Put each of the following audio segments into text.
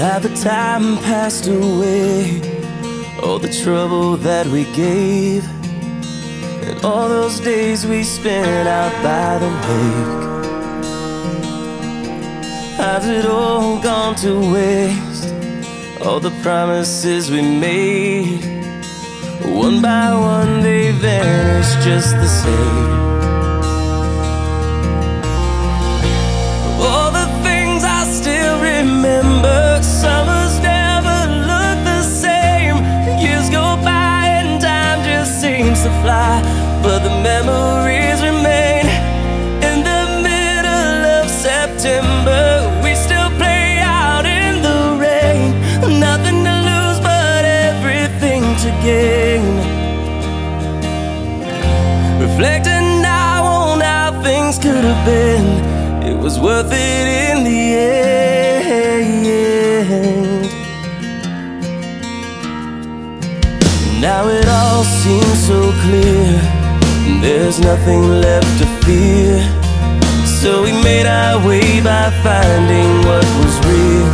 Half the time passed away, all the trouble that we gave, and all those days we spent out by the lake. Has it all gone to waste? All the promises we made, one by one they vanished just the same. All the things I still remember, summers never look the same. Years go by and time just seems to fly, but the memories remain. In the middle of September, we still play out in the rain. Nothing to lose but everything to gain. Reflecting now on how things could have been, it was worth it in the end. Now it all seems so clear, there's nothing left to fear. So we made our way by finding what was real.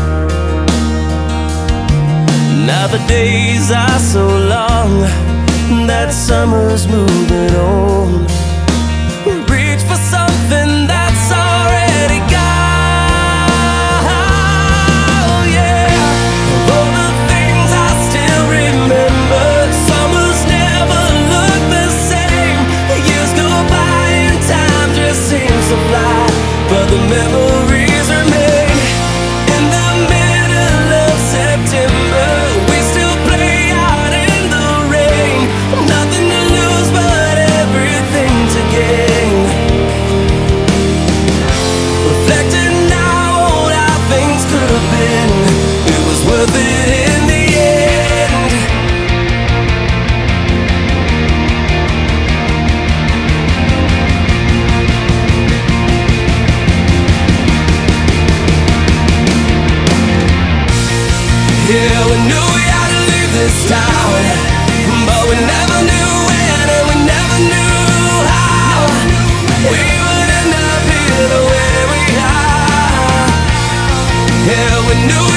Now the days are so long, that summer's moving on. Reach for something that's already gone. Oh yeah. All the things I still remember, summers never look the same. Years go by and time just seems to fly, but the memories remain. In the middle of September, we still play out in the rain. Nothing to lose but everything to gain. Reflecting now on how things could have been, it was worth it in the end. Yeah, we knew we had to leave this town, but we never knew when and we never knew how we would end up here the way we are. Yeah, we knew